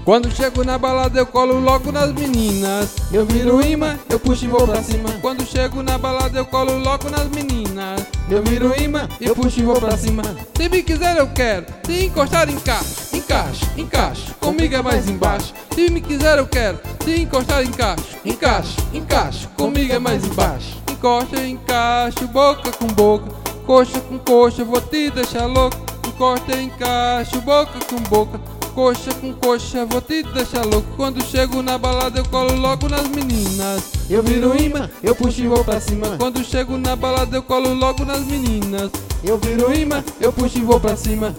Quando chego na balada eu colo logo nas meninas. Eu viro imã, eu puxo e vou pra cima. Quando chego na balada eu colo logo nas meninas. Eu viro imã, eu puxo e vou pra cima. Se me quiser eu quero, se encostar encaixa. Encaixa, encaixa, comigo é mais embaixo. Se me quiser eu quero, se encostar encaixa. Encaixa, encaixa, comigo é mais embaixo. Encosta, encaixa, boca com boca, coxa com coxa, vou te deixar louco. Encosta, encaixa, boca com boca, coxa com coxa, vou te deixar louco. Quando chego na balada eu colo logo nas meninas. Eu viro imã, eu puxo e vou pra cima. Quando chego na balada eu colo logo nas meninas. Eu viro imã, eu puxo e vou pra cima.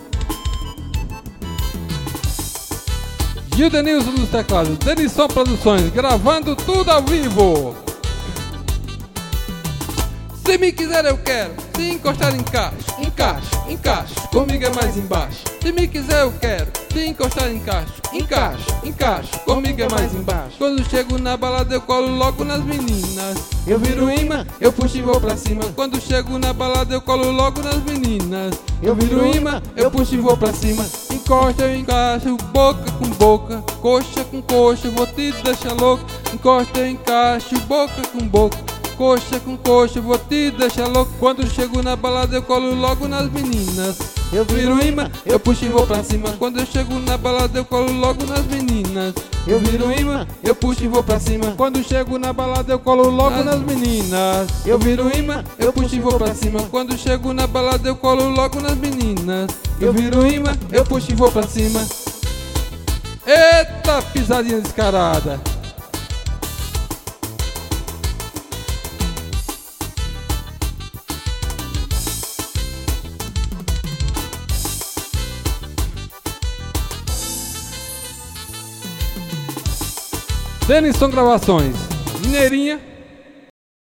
Gildenilson dos teclados, Denison Produções, gravando tudo ao vivo. Se me quiser eu quero, se encostar encaixa. Encaixa, encaixa, comigo é mais embaixo. Se me quiser eu quero, se encostar encaixa. Encaixa, encaixa, comigo é mais embaixo. Quando chego na balada eu colo logo nas meninas. Eu viro imã, eu puxo e vou pra cima. Quando chego na balada eu colo logo nas meninas. Eu viro imã, eu puxo e vou pra cima. Encosta, eu encaixo, boca com boca, coxa com coxa, vou te deixar louco. Encosta, eu encaixo, boca com boca, coxa com coxa, vou te deixar louco. Quando chego na balada eu colo logo nas meninas. Eu viro imã, eu puxo e vou pra cima. Quando eu chego na balada eu colo logo nas meninas. Eu viro imã, eu puxo e vou pra cima. Quando chego na balada eu colo logo nas meninas. Eu viro imã, eu puxo e vou pra cima. Quando chego na balada eu colo logo nas meninas. Eu viro imã, eu puxo e vou pra cima. Eita, pisadinha descarada. Denison Gravações, Mineirinha,